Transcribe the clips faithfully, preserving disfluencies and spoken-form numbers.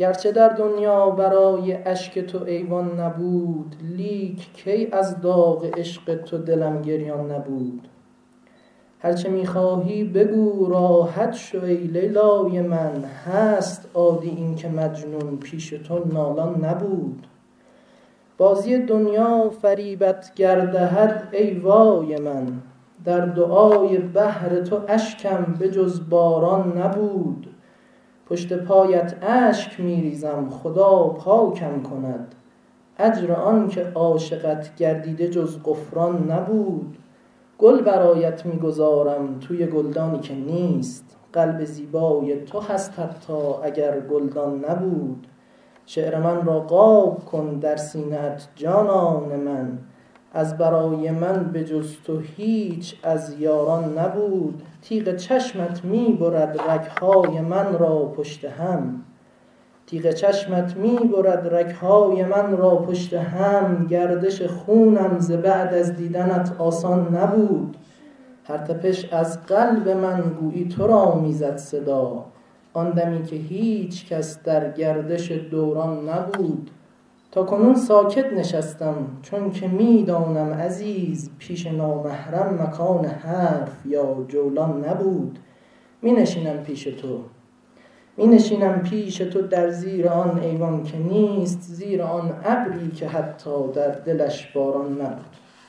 گرچه در دنیا برای اشک تو ایوان نبود، لیک کی از داغ عشق تو دلم گریان نبود. هرچه میخواهی بگو راحت شو ای لیلای من، هست عادی این که مجنون پیش تو نالان نبود. بازی دنیا فریبت گر دهد ای وای من، در دعای بحر تو اشکم به جز باران نبود. پشت پایت اشک میریزم خدا پاکم کند، اجر آن که عاشقت گردیده جز غفران نبود. گل برایت میگذارم توی گلدانی که نیست، قلب زیبای تو هست حتی اگر گلدان نبود. شعر من را قاب کن در سینه‌ات جانان من، از برای من به جز تو هیچ از یاران نبود. تیغ چشمت می برد رگ‌های من را پشت هم، تیغ چشمت می برد رگ‌های من را پشت هم. گردش خونم ز بعد از دیدنت آسان نبود، هر تپش از قلب من گویی تو را میزد صدا، آن دمی که هیچ کس در گردش دوران نبود. تا کنون ساکت نشستم چون که میدانم عزیز، پیش نامحرم مکان حرف یا جولان نبود. می نشینم پیش تو می نشینم پیش تو در زیر آن ایوان که نیست، زیر آن ابری که حتی در دلش باران نبود.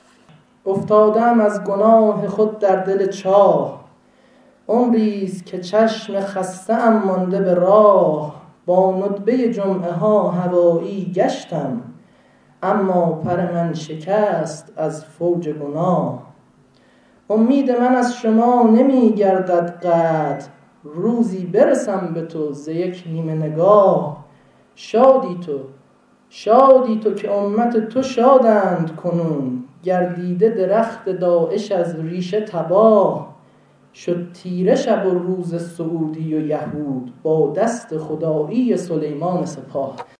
افتادم از گناه خود در دل چاه، عمریست که چشم خسته ام مانده به راه. با ندبه جمعه ها هوایی گشتم، اما پر من شکست از فوج گناه. امید من از شما نمی گردد قطع، روزی برسم به تو ز یک نیمه نگاه. شادی تو شادی تو که امت تو شادند کنون، گردیده درخت داعش از ریشه تباه. شد تیره شب و روز سعودی و یهود، با دست خدایی سلیمان سپاه.